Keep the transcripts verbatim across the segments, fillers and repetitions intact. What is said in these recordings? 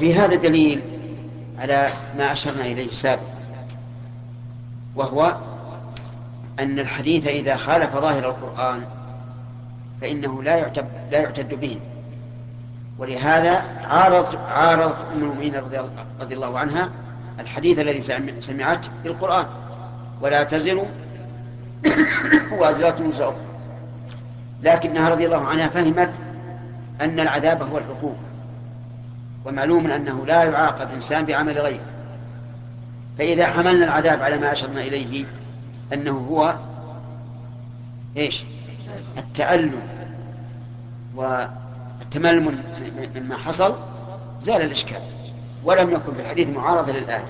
وفي هذا دليل على ما أشرنا إليه سابقا، وهو أن الحديث إذا خالف ظاهر القرآن فإنه لا يعتد, لا يعتد به. ولهذا عارض عارض أم المؤمنين رضي الله عنها الحديث الذي سمعته بالقرآن: ولا تزر وازرة وزر أخرى. لكنها رضي الله عنها فهمت أن العذاب هو العقوبة، ومعلوم أنه لا يعاقب إنسان بعمل غيره. فإذا حملنا العذاب على ما أشرنا إليه أنه هو إيش؟ التألم والتململ مما حصل، زال الإشكال، ولم يكن في الحديث معارضة للآية.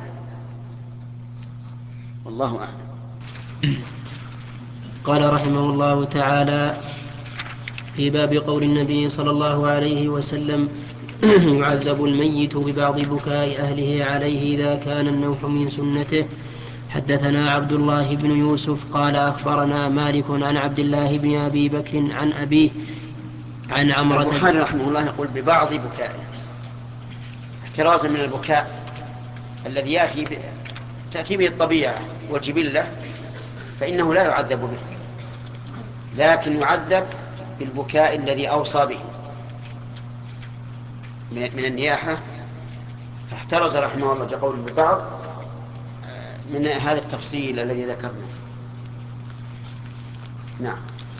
والله أعلم. قال رحمه الله تعالى في باب قول النبي صلى الله عليه وسلم: يعذب الميت ببعض بكاء أهله عليه إذا كان النوح من سنته. حدثنا عبد الله بن يوسف قال أخبرنا مالك عن عبد الله بن أبي بكر عن أبيه عن عمرة. البخاري رحمه الله يقول ببعض بكائه احترازا من البكاء الذي يأتي ب... تأتي به الطبيعة والجبلة، فإنه لا يعذب به، لكن يعذب بالبكاء الذي أوصى به من النياحة. فاحترز رحمه الله بقول ببعض من هذا التفصيل الذي ذكرنا. نعم.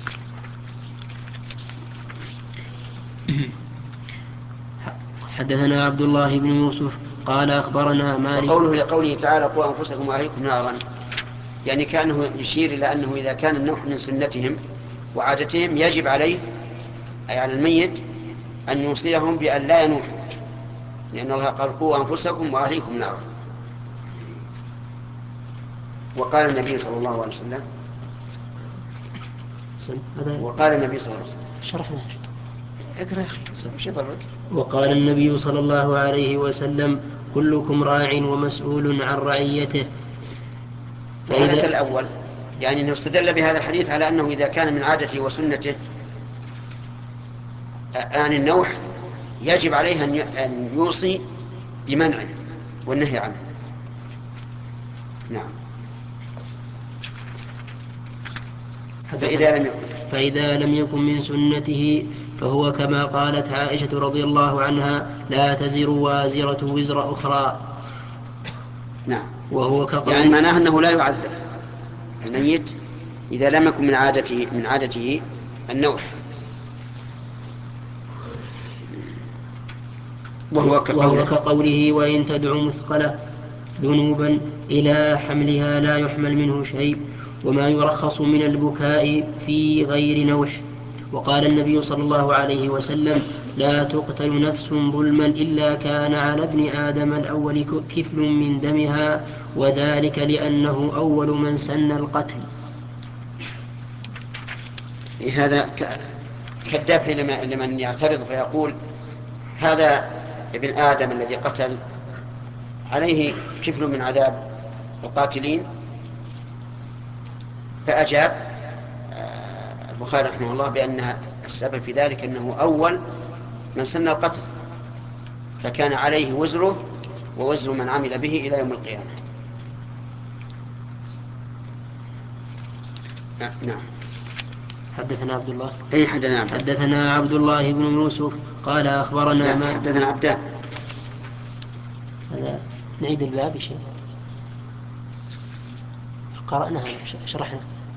حدثنا عبد الله بن يوسف قال أخبرنا مالك. وقوله لقوله تعالى: قوا أنفسكم وأهليكم نارا، يعني كأنه يشير إلى أنه إذا كان النوح من سنتهم وعادتهم يجب عليه أي على الميت أن يوصيهم بأن لا ينوحوا، لأن الله قال: قوا أنفسكم وأهليكم نارا. وقال النبي صلى الله عليه وسلم وقال النبي صلى الله عليه وسلم شرحنا اقرأ يا أخي مش يضرك. وقال النبي صلى الله عليه وسلم: كلكم راع ومسؤول عن رعيته. فإذا الأول يعني أنه استدل بهذا الحديث على أنه إذا كان من عادته وسنته آن النوح يجب عليه أن يوصي بمنعه والنهي عنه. نعم. فإذا لم يكن فإذا لم يكن من سنته فهو كما قالت عائشة رضي الله عنها: لا تزر وازرة وزر أخرى. نعم. وهو كقول يعني معناه أنه لا يعذب الميت إذا لم يكن من عادته من عادته النوح. وهو كقوله, وهو كقوله: وإن تدع مثقلة ذنوبا إلى حملها لا يحمل منه شيء، وما يرخص من البكاء في غير نوح. وقال النبي صلى الله عليه وسلم: لا تقتل نفس ظلما إلا كان على ابن آدم الأول كفل من دمها، وذلك لأنه أول من سن القتل. هذا كالدافع لمن يعترض فيقول: هذا ابن آدم الذي قتل عليه كفل من عذاب القاتلين. فأجاب البخاري رحمه الله بأن السبب في ذلك أنه أول من سن القتل، فكان عليه وزره ووزر من عمل به إلى يوم القيامة. نعم. حدثنا عبد الله أي حدثنا عبد حدثنا عبد الله بن يوسف قال أخبرنا ما حدثنا عبدان. هذا نعيد الباب شيء قرأناها شرحنا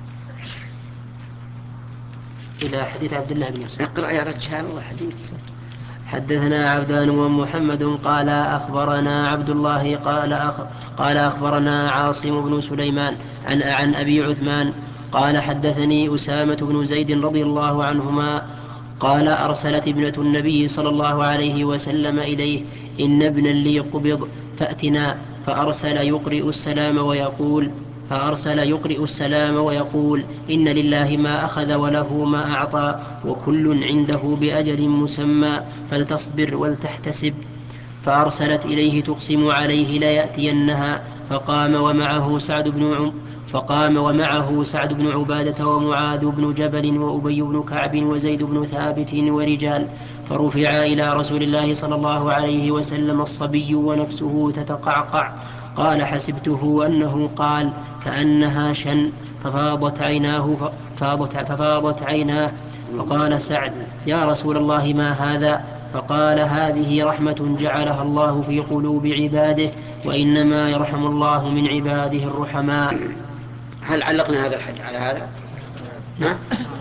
إلى حديث عبد الله بن يوسف. اقرأ يا رجال الله حديث. حدثنا عبدان ومحمد قال أخبرنا عبد الله قال أخ قال أخبرنا عاصم بن سليمان عن عن أبي عثمان قال حدثني أسامة بن زيد رضي الله عنهما قال أرسلت ابنة النبي صلى الله عليه وسلم إليه: إن ابنا لي قبض فأتنا. فأرسل يقرئ السلام ويقول فأرسل يقرئ السلام ويقول: إن لله ما أخذ وله ما أعطى، وكل عنده بأجل مسمى، فلتصبر ولتحتسب. فأرسلت إليه تقسم عليه ليأتينها. فقام ومعه سعد بن عم فقام ومعه سعد بن عبادة ومعاذ بن جبل وأبي بن كعب وزيد بن ثابت ورجال. فرفع إلى رسول الله صلى الله عليه وسلم الصبي ونفسه تتقعقع. قال حسبته أنه قال كأنها شن، ففاضت عيناه ففاضت, ففاضت عيناه. فقال سعد يا رسول الله ما هذا؟ فقال هذه رحمة جعلها الله في قلوب عباده، وإنما يرحم الله من عباده الرحماء. هل علقنا هذا الحديث على هذا؟ نعم.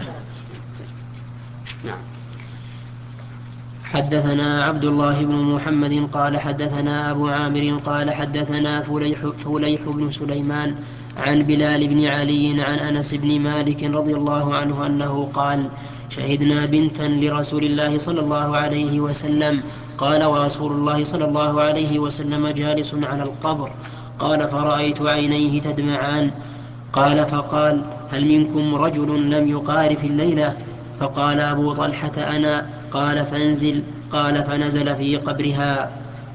نعم. حدثنا عبد الله بن محمد قال حدثنا أبو عامر قال حدثنا فليح, فليح بن سليمان عن بلال بن علي عن أنس بن مالك رضي الله عنه أنه قال شهدنا بنتا لرسول الله صلى الله عليه وسلم. قال ورسول الله صلى الله عليه وسلم جالس على القبر. قال فرأيت عينيه تدمعان. قال فقال هل منكم رجل لم يقارف الليلة؟ فقال أبو طلحة أنا. قال فانزل. قال فنزل في قبرها.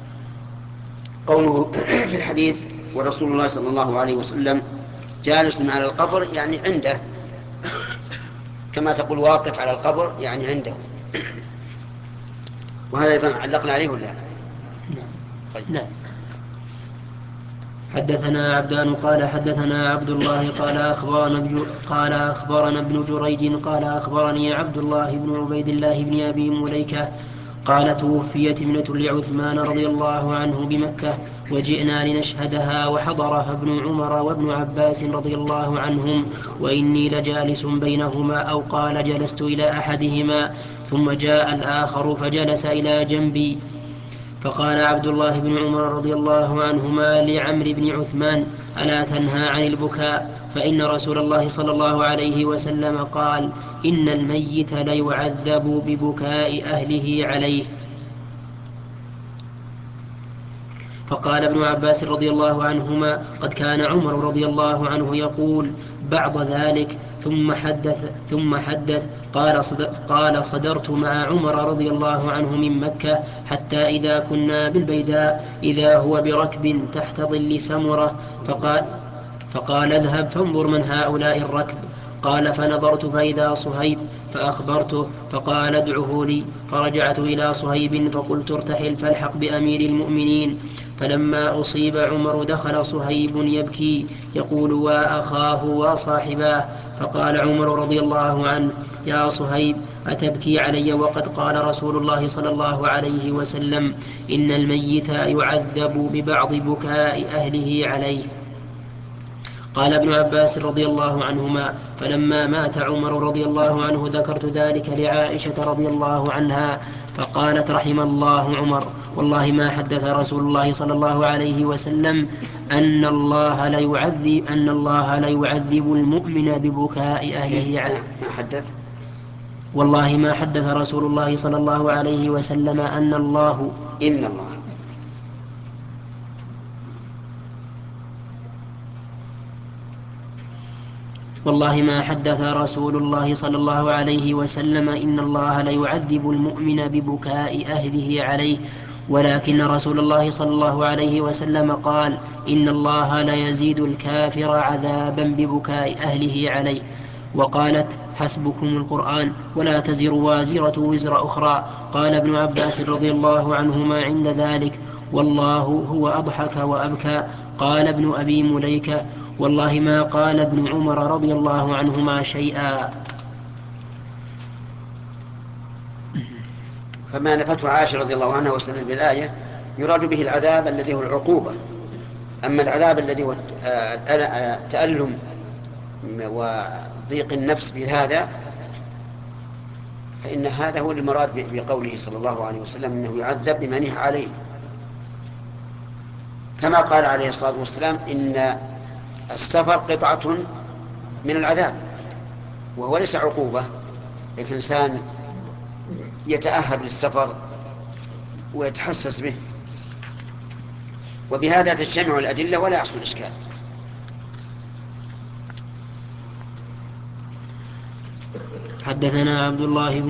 قوله في الحديث ورسول الله صلى الله عليه وسلم جالس على القبر يعني عنده، كما تقول واقف على القبر يعني عنده، وهذا أيضا علقنا عليه ولا؟ طيب. نعم. حدثنا عبدان قال حدثنا عبد الله قال أخبرنا, قال أخبرنا ابن جريج قال أخبرني عبد الله بن عبيد الله بن أبي مليكة قال توفيت ابنة لعثمان رضي الله عنه بمكة، وجئنا لنشهدها وحضرها ابن عمر وابن عباس رضي الله عنهم، وإني لجالس بينهما أو قال جلست إلى أحدهما، ثم جاء الآخر فجلس إلى جنبي. فقال عبد الله بن عمر رضي الله عنهما لعمرو بن عثمان ألا تنهى عن البكاء؟ فإن رسول الله صلى الله عليه وسلم قال إن الميت ليعذب ببكاء أهله عليه. فقال ابن عباس رضي الله عنهما قد كان عمر رضي الله عنه يقول بعض ذلك. ثم حدث, ثم حدث قال, قال صدرت مع عمر رضي الله عنه من مكة حتى إذا كنا بالبيداء إذا هو بركب تحت ظل سمرة، فقال, فقال اذهب فانظر من هؤلاء الركب. قال فنظرت فإذا صهيب فأخبرته، فقال ادعه لي. فرجعت إلى صهيب فقلت ارتحل فالحق بأمير المؤمنين. فلما أصيب عمر دخل صهيب يبكي يقول وأخاه وصاحباه. فقال عمر رضي الله عنه يا صهيب أتبكي علي وقد قال رسول الله صلى الله عليه وسلم إن الميت يعذب ببعض بكاء أهله عليه. قال ابن عباس رضي الله عنهما فلما مات عمر رضي الله عنه ذكرت ذلك لعائشة رضي الله عنها فقالت رحم الله عمر والله ما حدث رسول الله صلى الله عليه وسلم أن الله لا يعذب أن الله لا يعذب المؤمن ببكاء أهله عليه. ما حدث والله ما حدث رسول الله صلى الله عليه وسلم أن الله إن الله والله ما حدث رسول الله صلى الله عليه وسلم إن الله لا يعذب المؤمن ببكاء أهله عليه، ولكن رسول الله صلى الله عليه وسلم قال إن الله لا يزيد الكافر عذابا ببكاء أهله عليه. وقالت حسبكم القرآن ولا تزر وازرة وزر أخرى. قال ابن عباس رضي الله عنهما عند ذلك والله هو أضحك وأبكى. قال ابن أبي مليكة والله ما قال ابن عمر رضي الله عنهما شيئا. فما نفته عائشة رضي الله عنها واستدل بالآية يراد به العذاب الذي هو العقوبة، أما العذاب الذي هو تألم وضيق النفس بهذا فإن هذا هو المراد بقوله صلى الله عليه وسلم إنه يعذب بما نهى عليه، كما قال عليه الصلاة والسلام إن السفر قطعة من العذاب، وهو ليس عقوبة، لكن الإنسان يتأهب للسفر ويتحسس به، وبهذا تجتمع الأدلة ولا يحصل إشكال. حدثنا عبد الله بن